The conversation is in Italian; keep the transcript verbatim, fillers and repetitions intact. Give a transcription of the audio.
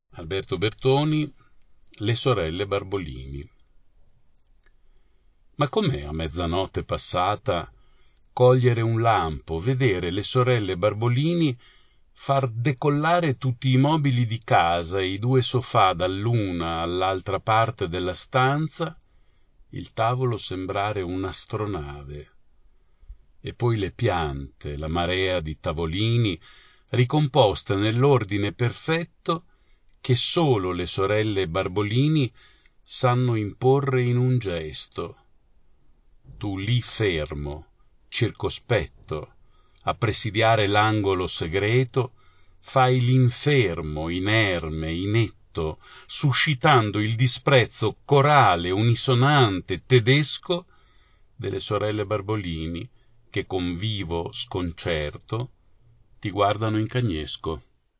Alberto Bertoni, Le sorelle Barbolini. Ma com'è a mezzanotte passata cogliere un lampo, vedere le sorelle Barbolini far decollare tutti i mobili di casa e i due sofà dall'una all'altra parte della stanza, il tavolo sembrare un'astronave, e poi le piante, la marea di tavolini, ricomposte nell'ordine perfetto che solo le sorelle Barbolini sanno imporre in un gesto. Tu lì fermo, circospetto, a presidiare l'angolo segreto, fai l'infermo, inerme, inetto, suscitando il disprezzo corale, unisonante, tedesco delle sorelle Barbolini, che con vivo sconcerto ti guardano in cagnesco.